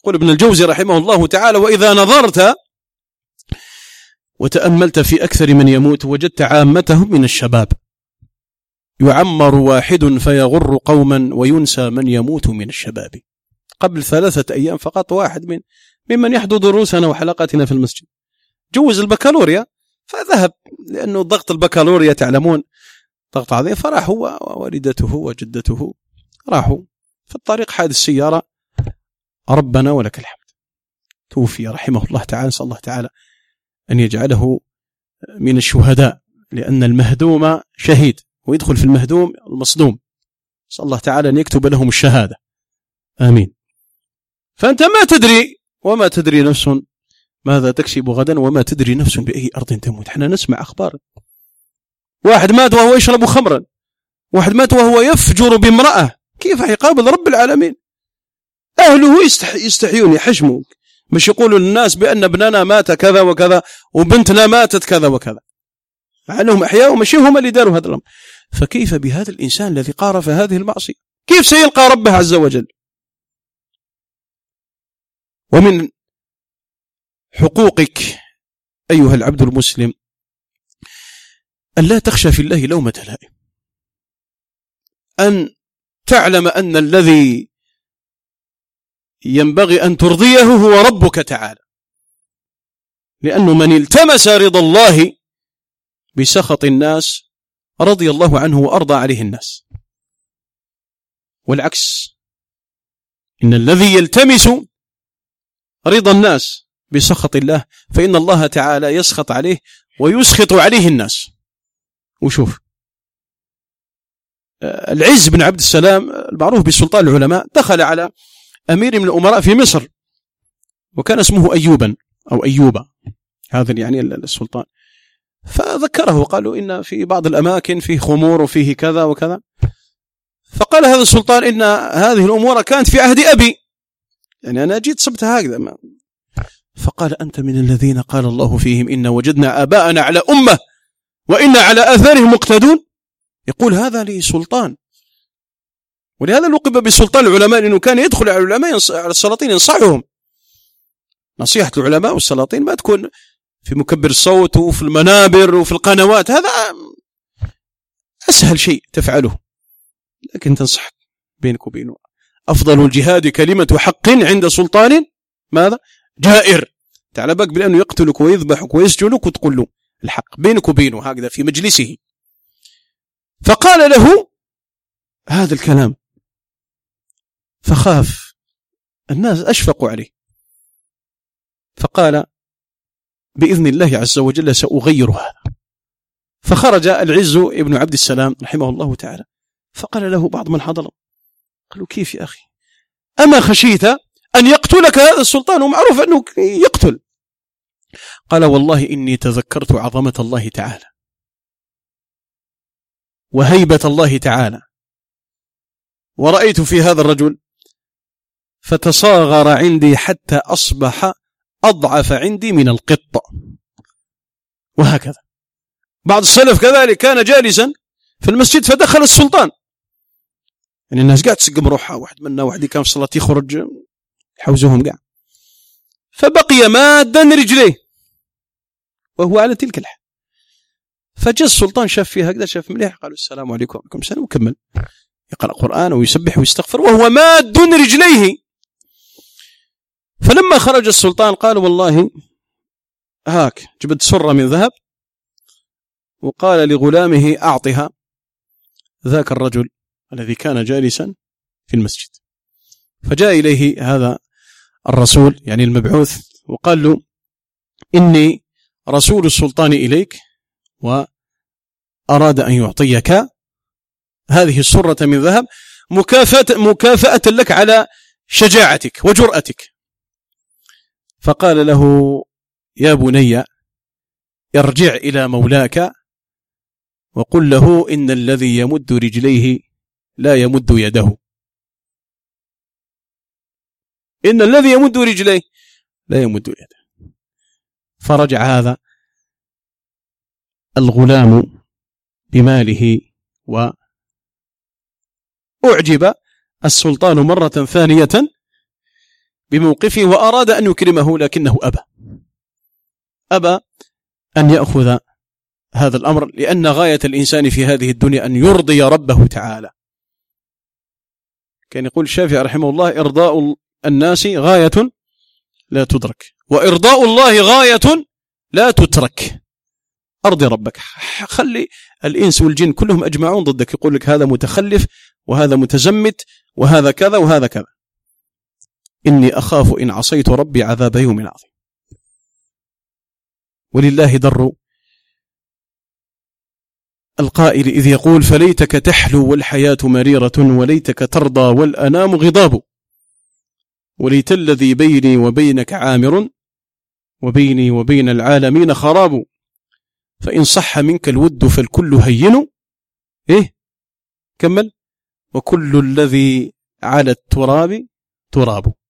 يقول ابن الجوزي رحمه الله تعالى: وإذا نظرت وتأملت في أكثر من يموت وجدت عامتهم من الشباب، يعمر واحد فيغر قوما وينسى من يموت من الشباب. قبل 3 أيام فقط واحد ممن يحضر دروسنا وحلقاتنا في المسجد جوز البكالوريا، فذهب لأنه ضغط البكالوريا تعلمون ضغط عظيم، فراح هو ووالدته وجدته راحوا في الطريق، حادث السيارة، ربنا ولك الحمد، توفي رحمه الله تعالى. نسأل الله تعالى أن يجعله من الشهداء، لأن المهدوم شهيد ويدخل في المهدوم المصدوم، نسأل الله تعالى أن يكتب لهم الشهادة، آمين. فأنت ما تدري، وما تدري نفس ماذا تكسب غدا، وما تدري نفس بأي أرض تموت. احنا نسمع أخبار، واحد مات وهو يشرب خمرا، واحد مات وهو يفجر بامرأة، كيف يقابل رب العالمين؟ أهله يستحيون يحجموا، مش يقولوا للناس بأن ابننا مات كذا وكذا وبنتنا ماتت كذا وكذا، مع أنهم أحياء ومشي هم اللي داروا هذا الأمر. فكيف بهذا الإنسان الذي قارف هذه المعصية؟ كيف سيلقى ربه عز وجل؟ ومن حقوقك أيها العبد المسلم أن لا تخشى في الله لومة لائم، أن تعلم أن الذي ينبغي أن ترضيه هو ربك تعالى، لأنه من التمس رضا الله بسخط الناس رضي الله عنه وأرضى عليه الناس، والعكس، إن الذي يلتمس رضا الناس بسخط الله فإن الله تعالى يسخط عليه ويسخط عليه الناس. وشوف العز بن عبد السلام المعروف بسلطان العلماء دخل على أمير من الأمراء في مصر، وكان اسمه أيوبا أو أيوبا، هذا يعني السلطان، فذكره قالوا إن في بعض الأماكن فيه خمور وفيه كذا وكذا، فقال هذا السلطان إن هذه الأمور كانت في عهد أبي، يعني أنا جيت صبتها هكذا. فقال أنت من الذين قال الله فيهم إن وجدنا آباءنا على أمة وإن على آثارهم مقتدون؟ يقول هذا لسلطان، ولهذا لقب بسلطان العلماء، لأنه كان يدخل على العلماء على السلاطين ينصحهم. نصيحة العلماء والسلاطين ما تكون في مكبر الصوت وفي المنابر وفي القنوات، هذا أسهل شيء تفعله، لكن تنصح بينك وبينه. أفضل الجهاد كلمة حق عند سلطان ماذا؟ جائر، تعال بك بأنه يقتلك ويذبحك ويسجنك وتقول له الحق بينك وبينه هكذا في مجلسه. فقال له هذا الكلام، فخاف الناس، أشفقوا عليه، فقال بإذن الله عز وجل سأغير هذا. فخرج العز ابن عبد السلام رحمه الله تعالى، فقال له بعض من حضر، قالوا كيف يا أخي، أما خشيت أن يقتلك هذا السلطان ومعروف أنه يقتل؟ قال والله إني تذكرت عظمة الله تعالى وهيبة الله تعالى، ورأيت في هذا الرجل فتصاغر عندي حتى أصبح أضعف عندي من القط. وهكذا بعض السلف كذلك كان جالسا في المسجد فدخل السلطان، يعني الناس قاعد تسقم روحها، واحد منا واحد كان في صلاة يخرج حوزهم قاعد، فبقي مادا رجليه وهو على تلك الحال. فجاء السلطان شاف فيها هكذا، شاف مليح، قالوا السلام عليكم وعليكم السلام، وكمل يقرأ قرآن ويسبح ويستغفر وهو ماد رجليه. فلما خرج السلطان قال والله هاك جبت سرة من ذهب، وقال لغلامه أعطها ذاك الرجل الذي كان جالسا في المسجد. فجاء إليه هذا الرسول يعني المبعوث وقال له إني رسول السلطان إليك وأراد أن يعطيك هذه السرة من ذهب مكافأة لك على شجاعتك وجرأتك. فقال له يا بني ارجع إلى مولاك وقل له إن الذي يمد رجليه لا يمد يده، إن الذي يمد رجليه لا يمد يده. فرجع هذا الغلام بماله، وأعجب السلطان مرة ثانية بموقفه وأراد أن يكرمه لكنه أبى أن يأخذ هذا الأمر، لأن غاية الإنسان في هذه الدنيا أن يرضي ربه تعالى. كان يقول الشافعي رحمه الله: إرضاء الناس غاية لا تدرك، وإرضاء الله غاية لا تترك. أرضي ربك، خلي الإنس والجن كلهم أجمعون ضدك، يقول لك هذا متخلف وهذا متزمت وهذا كذا وهذا كذا. إني أخاف إن عصيت ربي عذاب يوم عظيم. ولله در القائل إذ يقول: فليتك تحلو والحياة مريرة، وليتك ترضى والأنام غضاب، وليت الذي بيني وبينك عامر، وبيني وبين العالمين خراب، فإن صح منك الود فالكل هين، كمل، وكل الذي على التراب تراب.